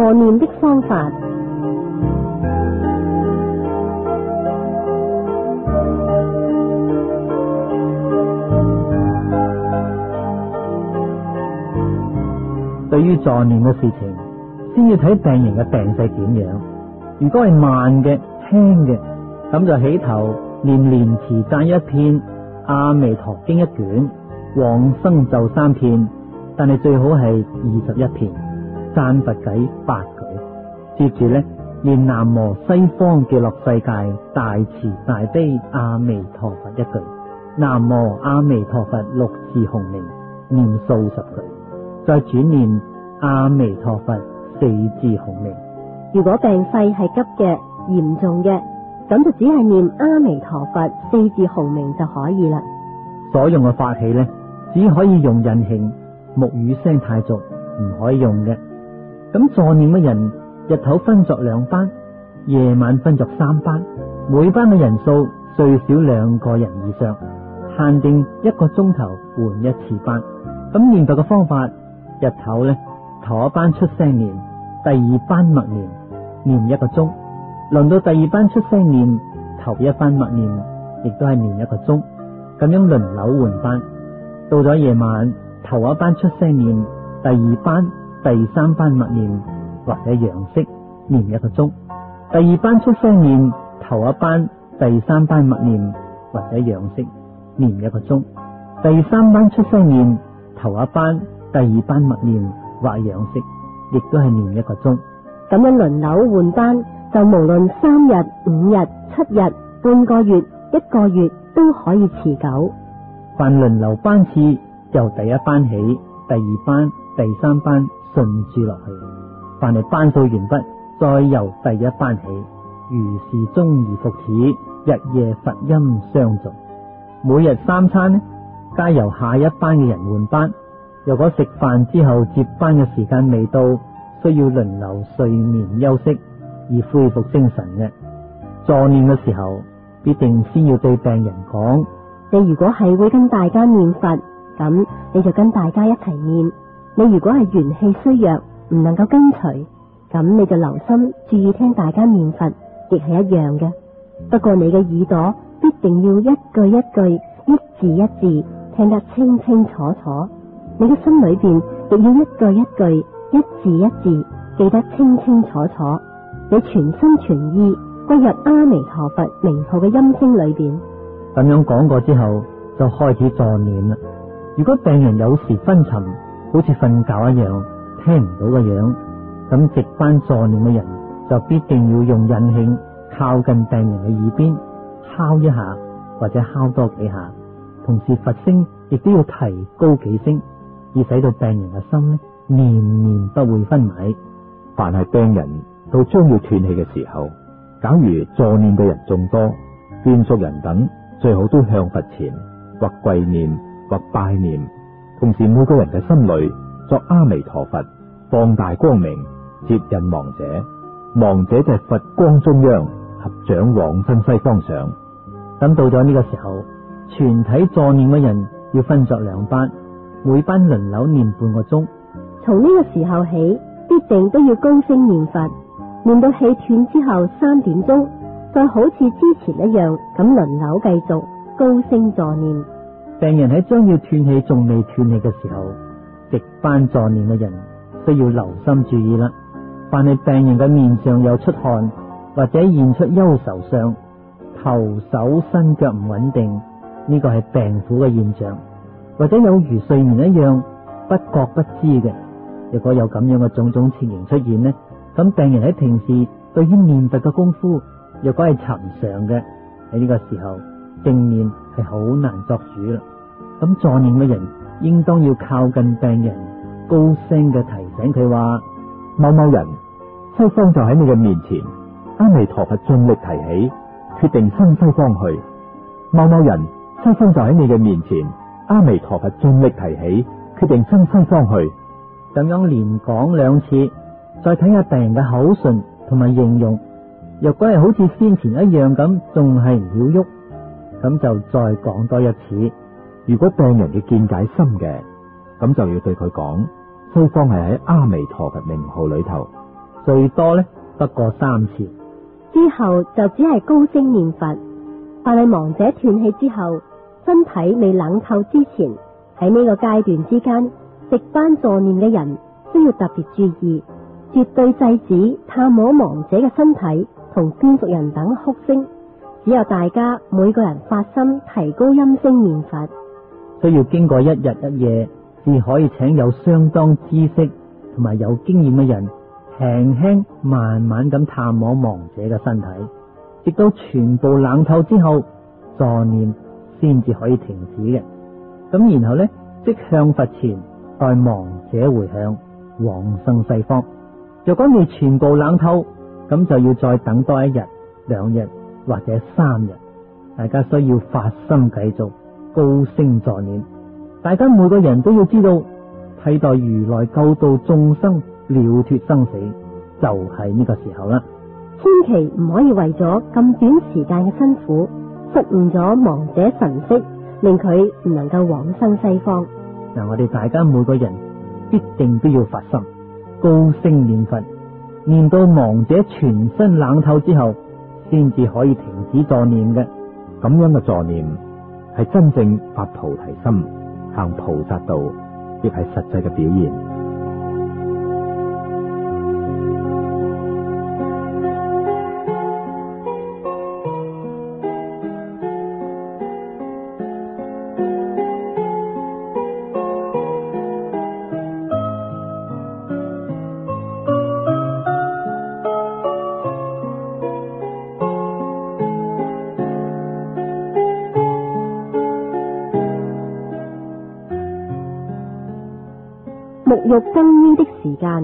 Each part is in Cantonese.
助念的方法。 對於助念嘅事情，先要睇病人嘅病勢點樣。如果係慢嘅、輕嘅，咁就起頭念蓮池讚一篇，阿彌陀經一卷，往生咒3篇，但係最好係21篇，讚佛偈8句。接住呢，念南無西方極樂世界大慈大悲阿彌陀佛一句，南無阿彌陀佛6字洪名，念數10句。再轉念阿彌陀佛4字洪名。 如果病勢係急嘅、嚴重嘅，咁就只係念阿彌陀佛4字洪名就可以啦。 所用嘅法器呢，只可以用印磬、木魚聲太俗，唔可以用嘅。咁助念嘅人，日頭分作2班，夜晚分作3班，每班嘅人數最少2個人以上，限定1個鐘頭換1次班。咁念佛嘅方法，日頭呢，頭一班出聲念，第二班默念，念1個鐘。輪到第二班出聲念，頭一班默念，亦都係念1個鐘。咁樣輪流換班。到咗夜晚，頭一班出聲念，第二班、第三班默念或者養息，念1個鐘。第二班出聲念，頭一班、第三班默念或者養息，念1個鐘。第三班出聲念，頭一班、第二班默念或養息，亦都係念1個鐘。 咁樣輪流換班，就無論3日、5日、7日、半個月、1個月都可以持久。 凡輪流班次，由第一班起，第二班、第三班順住落去。凡係班數完畢，再由第一班起，如是終而復始，日夜佛音相續。每日3餐呢，皆由下一班嘅人換班。如果食飯之後接班嘅時間未到，需要輪流睡眠休息，以恢復精神嘅。助念嘅時候，必定先要對病人講： 你如果係會跟大家念佛，咁你就跟大家一齊念；你如果係元氣衰弱，唔能夠跟隨，咁你就留心注意聽大家念佛，亦係一樣嘅。不過你嘅耳朵必定要一句一句、一字一字聽得清清楚楚，你嘅心裏邊亦要一句一句、一字一字記得清清楚楚。你全心全意歸入阿彌陀佛名號嘅音聲裏邊。 咁樣講過之後，就開始助念啦。如果病人有時昏沉，好似瞓覺一樣，聽唔到嘅樣，咁值班助念嘅人就必定要用印磬靠近病人嘅耳邊敲一下，或者敲多幾下，同時佛聲亦都要提高幾聲，以使到病人嘅心呢念念不會昏迷。 凡係病人到將要斷氣嘅時候，假如助念嘅人眾多，眷屬人等最好都向佛前或跪念或拜念，同時每個人嘅心裏作阿彌陀佛，放大光明接引亡者，亡者就係佛光中央，合掌往生西方上。 咁到咗呢個時候，全體助念嘅人要分作2班，每班輪流念半個鐘。 從呢個時候起，必定都要高聲念佛，念到氣斷之後3點鐘，再好似之前一樣咁輪流繼續高聲助念。 病人喺將要斷氣仲未斷氣嘅時候，值班助念嘅人需要留心注意啦。凡係病人嘅面上有出汗，或者現出憂愁相，頭手身腳唔穩定，呢個係病苦嘅現象，或者有如睡眠一樣不覺不知嘅。如果有咁樣嘅種種情形出現呢，咁病人喺平時對於念佛嘅功夫，若果係尋常嘅，喺呢個時候正念係好難作主啦。咁助念嘅人應當要靠近病人，高聲嘅提醒佢話： 某某人，西方就喺你嘅面前，阿彌陀佛盡力提起，決定生西方去。某某人，西方就喺你嘅面前，阿彌陀佛盡力提起，決定生西方去。 咁樣連講2次，再睇下病人嘅口唇同埋形容，若果係好似先前一樣咁，仲係唔曉喐，咁就再講多1次。 如果病人嘅見解深嘅，咁就要對佢講，西方係喺阿彌陀佛名號裏頭， 最多呢不過3次。 之後就只係高聲念佛。但係亡者斷氣之後，身體未冷透之前，喺呢個階段之間，值班助念嘅人需要特別注意，絕對制止探摸亡者嘅身體同眷屬人等哭聲。只有大家每個人發心提高音聲念佛， 需要經過1日1夜，至可以請有相當知識同埋有經驗嘅人輕輕慢慢咁探摸亡者嘅身體，直到全部冷透之後，助念先至可以停止嘅。咁然後呢，即向佛前代亡者回向往生西方。若果未全部冷透，咁就要再等多1日、2日或者3日。大家需要發心繼續高聲助念。大家每個人都要知道，替代如來救度眾生，了脫生死，就係呢個時候啦。 千祈唔可以為咗咁短時間嘅辛苦，失誤咗亡者神識，令佢唔能夠往生西方。 嗱，我哋大家每個人必定都要發心，高聲念佛，念到亡者全身冷透之後，先至可以停止助念嘅。 咁樣嘅助念係真正發菩提心，行菩薩道，亦係實際嘅表現。 沐浴更衣的時間，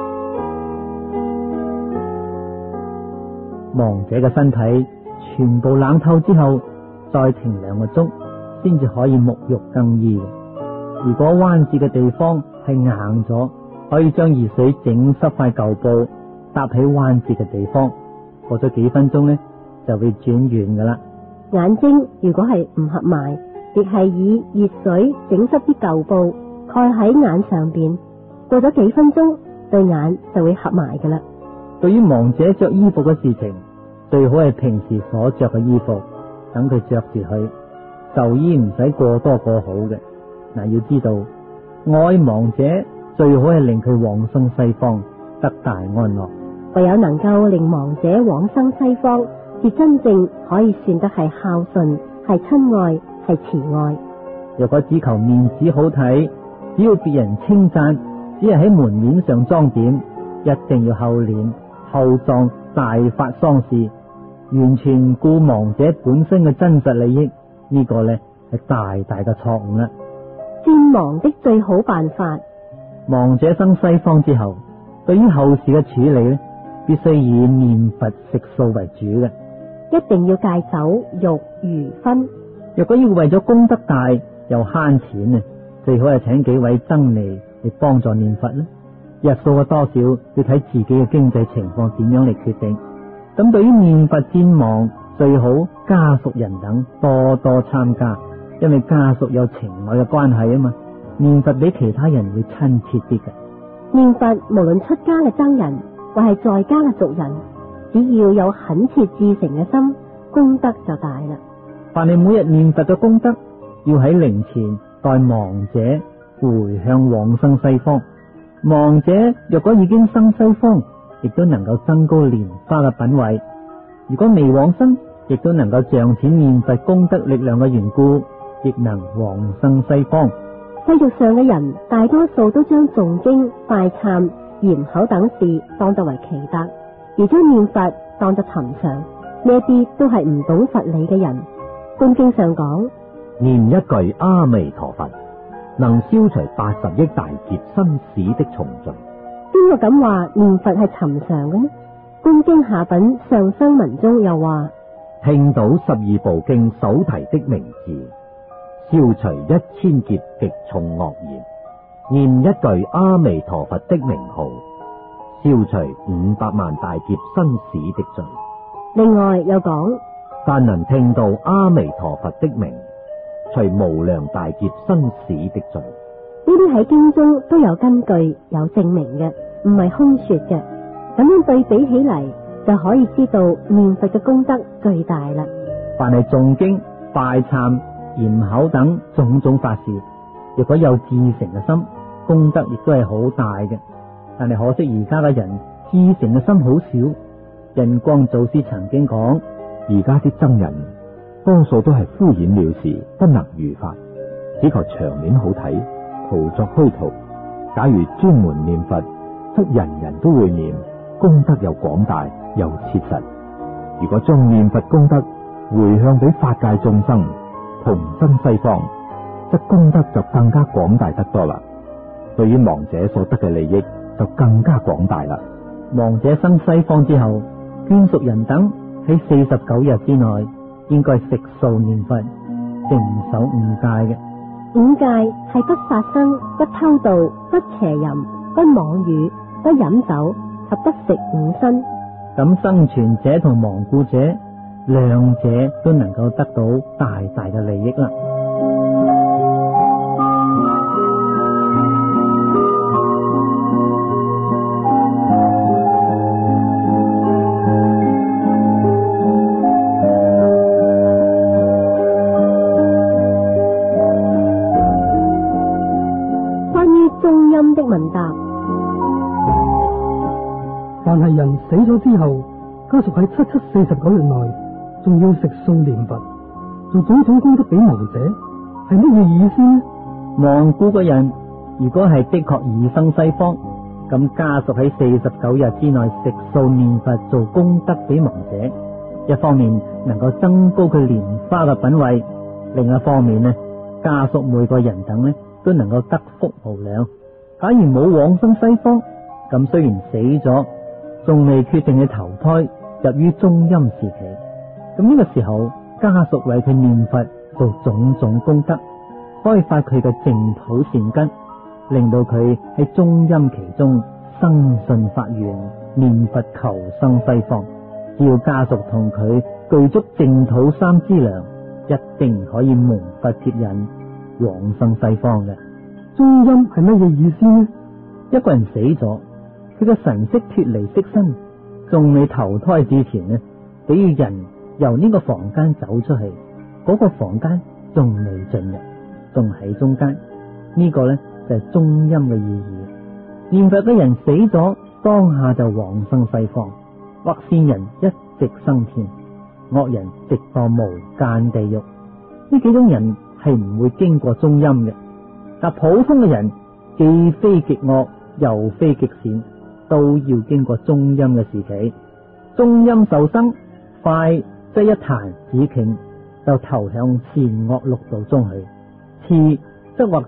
亡者嘅身體全部冷透之後，再停2個鐘，先至可以沐浴更衣。如果彎折嘅地方係硬咗，可以將熱水整濕塊舊布，搭喺彎折嘅地方，過咗幾分鐘呢，就會轉軟噶啦。 眼睛如果係唔合埋，亦係以熱水整濕啲舊布蓋喺眼上邊，過咗幾分鐘，對眼就會合埋噶啦。 對於亡者着衣服嘅事情，最好係平時所着嘅衣服，等佢着住去，壽衣唔使過多過好嘅。嗱，要知道愛亡者最好係令佢往生西方，得大安樂。 唯有能夠令亡者往生西方，至真正可以算得係孝順，係親愛，係慈愛。 若果只求面子好睇，只要別人稱讚，只係喺門面上裝點，一定要厚臉厚葬，大發喪事，完全顧亡者本身嘅真實利益，呢個呢係大大嘅錯誤啦。 戰亡的最好辦法， 亡者生西方之後，對於後事嘅處理呢，必須以念佛食素為主嘅， 一定要戒酒肉魚葷。 若果要為咗功德大又慳錢啊，最好係請幾位僧尼嚟幫助念佛啦。日數嘅多少要睇自己嘅經濟情況點樣嚟決定。咁對於念佛戰亡，最好家屬人等多多參加，因為家屬有情愛嘅關係啊嘛，念佛比其他人會親切啲嘅。 念佛無論出家嘅僧人或係在家嘅俗人，只要有懇切至誠嘅心，功德就大啦。 凡係每日念佛嘅功德，要喺靈前代亡者回向往生西方。亡者若果已經生西方，亦都能夠增高蓮花嘅品位；如果未往生，亦都能夠仗此念佛功德力量嘅緣故，亦能往生西方。 世俗上嘅人大多數都將誦經、拜懺、嚴口等事當作為奇特，而將念佛當作尋常，呢一啲都係唔懂佛理嘅人。觀經上講， 念一句阿彌陀佛，能消除80億大劫生死的重罪。 邊個敢話念佛係尋常嘅呢？觀經下品上生文中又話， 聽到12部經手提的名字，消除1000劫極重惡業；念一句阿彌陀佛的名號，消除500萬大劫生死的罪。 另外又講， 但能聽到阿彌陀佛的名，除無量大劫生死的罪。 呢啲喺經中都有根據有證明嘅，唔係空說嘅。 咁樣對比起嚟，就可以知道念佛嘅功德巨大啦。 凡係誦經、拜懺、嚴口等種種法事，如果有至誠嘅心，功德亦都係好大嘅。但係可惜而家嘅人至誠嘅心好少。印光祖師曾經講， 而家啲僧人多數都係敷衍了事，不能如法，只求場面好睇，徒作虛圖。假如專門念佛，則人人都會念，功德又廣大又切實。如果將念佛功德回向俾法界眾生，同生西方，則功德就更加廣大得多啦。對於亡者所得嘅利益就更加廣大啦。 亡者生西方之後，眷屬人等喺49日之內應該食素念佛，淨守五戒嘅。 五戒係不殺生、不偷盜、不邪淫、不妄語、不飲酒及不食五辛。 咁生存者同亡故者兩者都能夠得到大大嘅利益啦。 的問答， 凡係人死咗之後，家屬喺7749日內仲要食素念佛，做種種功德俾亡者，係乜嘢意思呢？ 亡故嘅人如果係的確已生西方，咁家屬喺49日之內食素念佛做功德俾亡者，一方面能夠增高佢蓮花嘅品位，另一方面呢，家屬每個人等呢都能夠得福無量。假如冇往生西方，咁雖然死咗，仲未決定去投胎入於中陰時期，咁呢個時候家屬為佢念佛做種種功德，開發佢嘅淨土善根，令到佢喺中陰期中生信發願念佛求生西方。只要家屬同佢具足淨土三資糧，一定可以蒙佛接引往生西方嘅。 中陰係乜嘢意思呢？ 一個人死咗，佢嘅神識脫離色身，仲未投胎之前呢，比如人由呢個房間走出去，嗰個房間仲未進入，仲喺中間，呢個呢就係中陰嘅意義。念佛嘅人死咗，當下就往生西方，或善人一直升天，惡人直墮無間地獄。呢幾種人係唔會經過中陰嘅。但普通嘅人既非極惡又非極善，都要經過中陰嘅時期。中陰受生，快則一彈指頃就投向善惡六道中去，次則或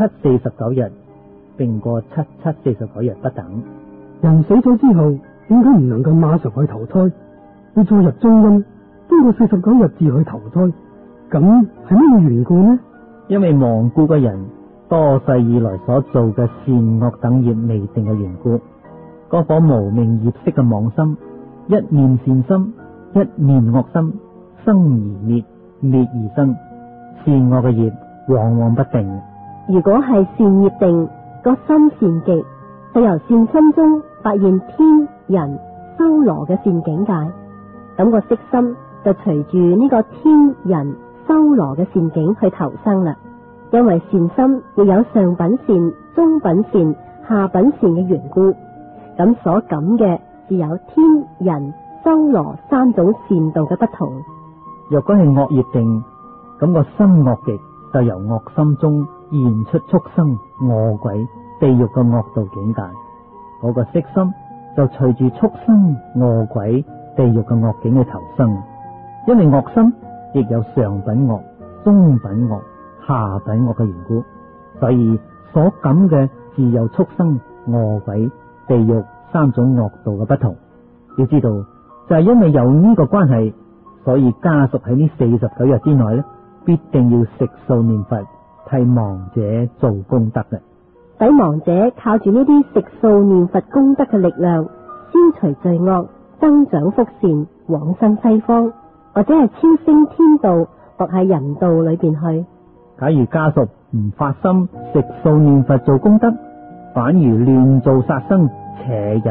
7749日，並過7749日不等。 人死咗之後，點解唔能夠馬上去投胎，要再入中陰，經過49日至去投胎？咁係乜嘢緣故呢？ 因為亡故嘅人多世以來所做嘅善惡等業未定嘅緣故，嗰顆無明業色嘅妄心，一念善心，一念惡心，生而滅，滅而生，善惡嘅業往往不定。 如果係善業定，個心善極，就由善心中發現天人修羅嘅善境界，咁個色心就隨住呢個天人修羅嘅善境去投生啦。因為善心亦有上品善、中品善、下品善嘅緣故，咁所感嘅只有天人修羅三種善道嘅不同。 若果係惡業定，咁個心惡極，就由惡心中現出畜生、餓鬼、地獄嘅惡道境界。嗰個色心就隨住畜生、餓鬼、地獄嘅惡境去投生。因為惡心亦有上品惡、中品惡、下品惡嘅緣故，所以所感嘅只有畜生、餓鬼、地獄三種惡道嘅不同。要知道，就係因為有呢個關係，所以家屬喺呢49日之內咧，必定要食素念佛，替亡者做功德嘅。 使亡者靠住呢啲食素念佛功德嘅力量，消除罪惡，增長福善，往生西方，或者係超升天道，或係人道裏邊去。 假如家屬唔發心食素念佛做功德，反而亂做殺生、邪淫、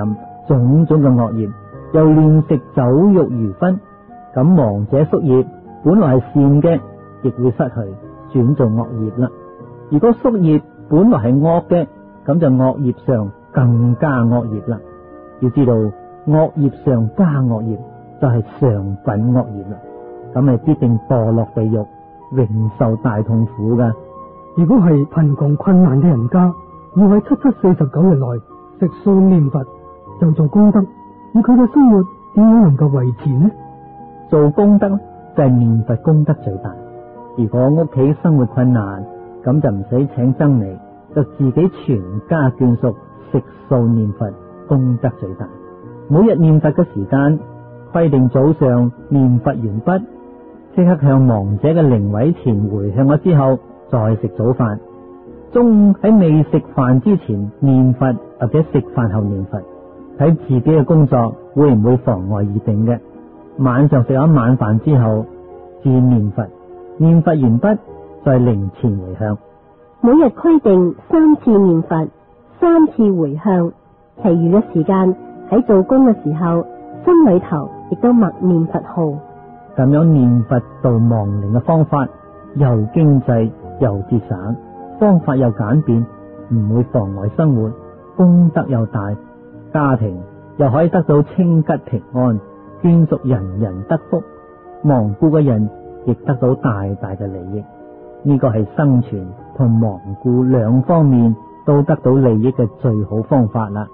種種嘅惡業，又亂食酒肉魚葷，咁亡者宿業本來係善嘅，亦會失去，轉做惡業啦。如果宿業本來係惡嘅，咁就惡業上更加惡業啦。要知道惡業上加惡業就係上品惡業啦，咁係必定墮落地獄，永受大痛苦噶。 如果係貧窮困難嘅人家，要喺7749日內食素念佛，就做功德，而佢嘅生活點樣能夠維持呢？ 做功德就係念佛功德最大。如果屋企生活困難，咁就唔使請僧嚟，就自己全家眷屬食素念佛，功德最大。每日念佛嘅時間規定早上念佛完畢，即刻向亡者嘅靈位前回向咗之後，再食早飯。中午喺未食飯之前念佛，或者食飯後念佛，睇自己嘅工作會唔會妨礙而定嘅。晚上食咗晚飯之後至念佛，念佛完畢再靈前回向。 每日規定3次念佛，3次回向，其餘嘅時間喺做工嘅時候，心裏頭亦都默念佛號。 咁樣念佛度亡靈嘅方法又經濟又節省，方法又簡便，唔會妨礙生活，功德又大，家庭又可以得到清吉平安，眷屬人人得福，亡故嘅人亦得到大大嘅利益。呢個係生存同亡故兩方面都得到利益嘅最好方法啦。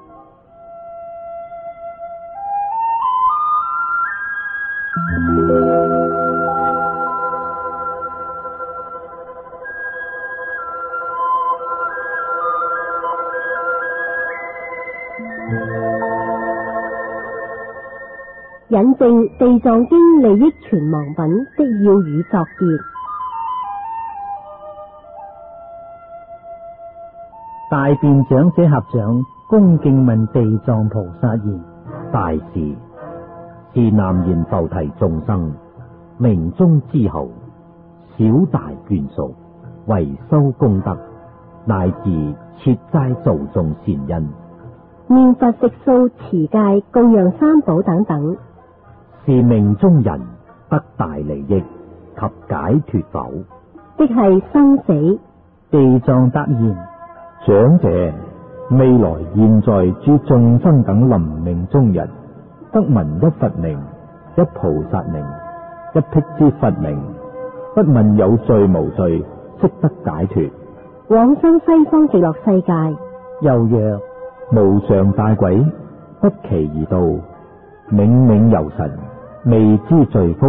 引證《地藏經》利益存亡品的要語作結。 大辯長者合掌恭敬問地藏菩薩言： 大士，是南閻浮提眾生命中之後，小大眷屬為修功德，乃至設齋造眾善因， 念佛食素持戒供養三寶等等， 是命中人得大利益及解脫否？ 即係生死。 地藏答言： 長者，未來現在諸眾生等臨命中人，得聞一佛名、一菩薩名、一辟支佛名，不問有罪無罪，悉得解脫。 往生西方極樂世界。 又曰： 無常大鬼不期而到，冥冥遊神，未知罪福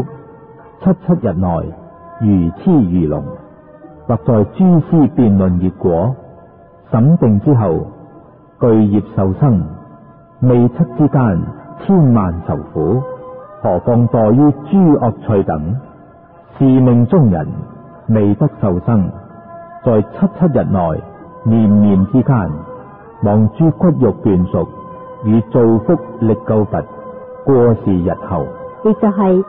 ，77日內如痴如聾，或在諸師辯論業果，審定之後具業受生，未七之間千萬愁苦，何況墮於諸惡趣等？是命中人未得受生，在77日內念念之間，望諸骨肉眷屬與造福力救佛，過是日後， 亦就係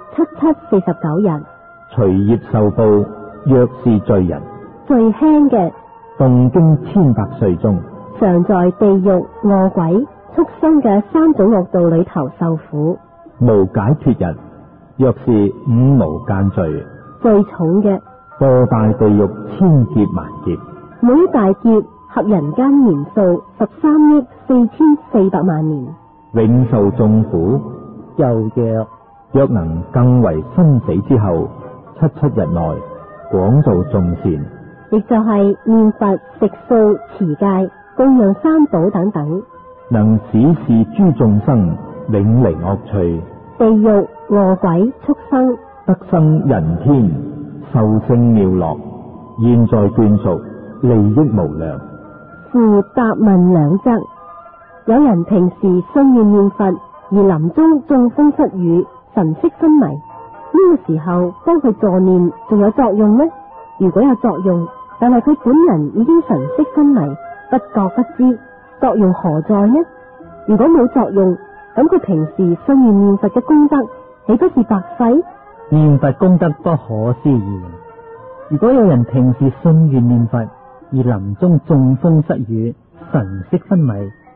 7749日， 隨業受報。若是罪人， 最輕嘅動經千百歲中， 常在地獄、餓鬼、畜生嘅3種惡道裏頭受苦。 無解脫日，若是5無間罪， 最重嘅墮大地獄千劫萬劫， 每一大劫合人間年數13億4400萬年， 永受眾苦。 又曰： 若能更為生死之後77日內廣做眾善， 亦就係念佛食素持戒供養三寶等等， 能使是諸眾生永離惡趣， 地獄、餓鬼、畜生得生人天，受勝妙樂，現在眷屬利益無量。 附答問兩則，有人平時信願念佛，而臨終中風失語，神色昏迷，呢個時候幫佢助念仲有作用咩？如果有作用，但係佢本人已經神色昏迷，不覺不知，作用何在呢？如果冇作用，咁佢平時信願念佛嘅功德豈不是白費？ 念佛功德不可思議。如果有人平時信願念佛，而臨終中風失語，神色昏迷，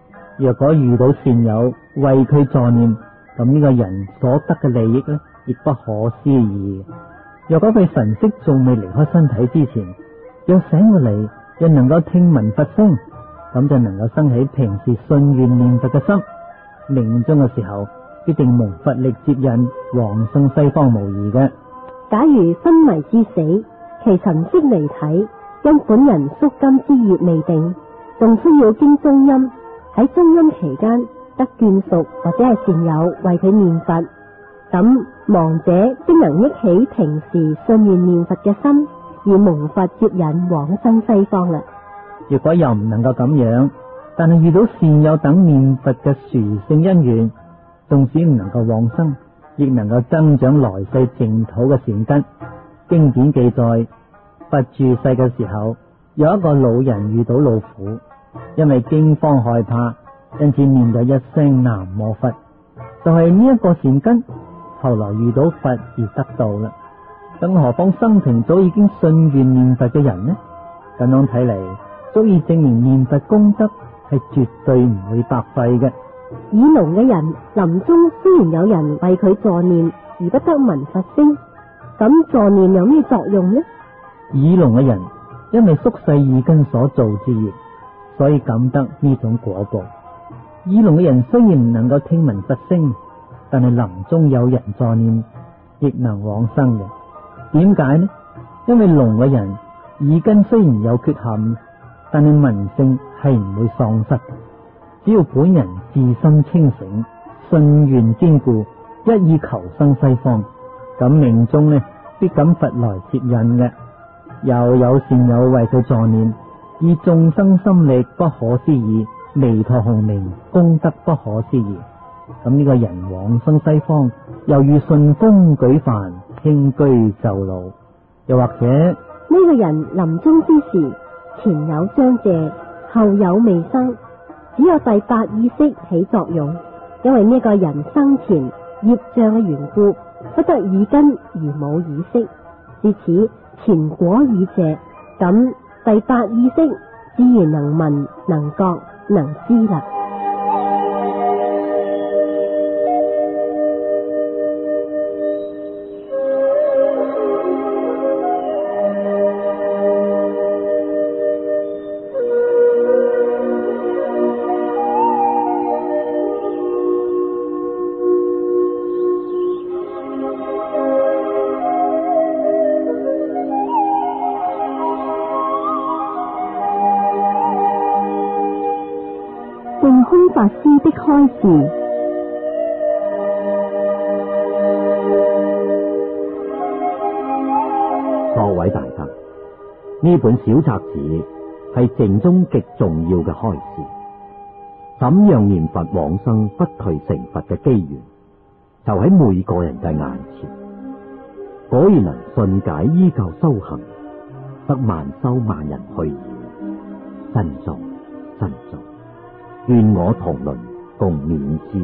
若果遇到善友為佢助念，咁呢個人所得嘅利益呢，亦不可思議。若果佢神識仲未離開身體之前，若醒過嚟，又能夠聽聞佛聲，咁就能夠生起平時信願念佛嘅心，命終嘅時候必定蒙佛力接引往生西方無疑嘅。 假如昏迷至死，其神識離體，因本人宿金之業未定，仲需要經中陰，喺中陰期間得眷屬或者係善友為佢念佛，咁亡者即能憶起平時信願念佛嘅心，而蒙佛接引往生西方啦。 如果又唔能夠咁樣，但係遇到善友等念佛嘅殊勝因緣，縱使唔能夠往生，亦能夠增長來世淨土嘅善根。經典記載，佛住世嘅時候，有一個老人遇到老虎，因為驚慌害怕，因此念咗一聲南無佛，就係呢一個善根，後來遇到佛而得到啦。更何況生平早已經信願念佛嘅人呢？咁樣睇嚟，足以證明念佛功德係絕對唔會白費嘅。 耳聾嘅人臨終雖然有人為佢助念，而不得聞佛聲，咁助念有咩作用呢？ 耳聾嘅人因為宿世二根所造之業，所以感得呢種果報。耳聾嘅人雖然唔能夠聽聞佛聲，但係臨終有人助念，亦能往生嘅。點解呢？因為聾嘅人耳根雖然有缺陷，但係聞性係唔會喪失。只要本人自心清醒，信願堅固，一意求生西方，咁命中呢必感佛來接引嘅。又有善友為佢助念，以眾生心力不可思議，彌陀洪名功德不可思議。咁呢個人往生西方，又如順風舉帆，輕居就路。又或者呢個人臨終之時，前有張謝，後有未生，只有第八意識起作用。因為呢個人生前業障嘅緣故，不得耳根而冇意識，至此前果已謝，咁第八意識自然能聞、能覺、能知啦。淨空法師的開示。 各位大德，呢本小冊子係淨宗極重要嘅開示。怎樣念佛往生不退成佛嘅機緣，就喺每個人嘅眼前。果然能信解依舊修行，得萬修萬人去。珍重，珍重。願我同倫共勉之。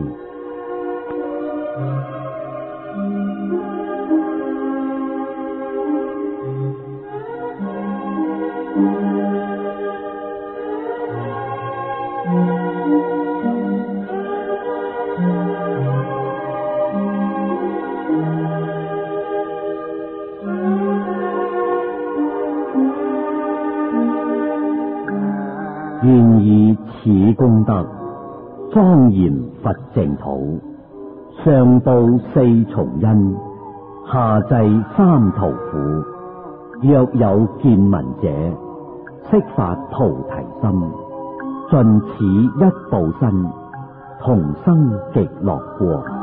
願以此功德莊嚴佛淨土，上報四重恩，下濟三途苦。若有見聞者，悉發菩提心，盡此一報身，同生極樂國。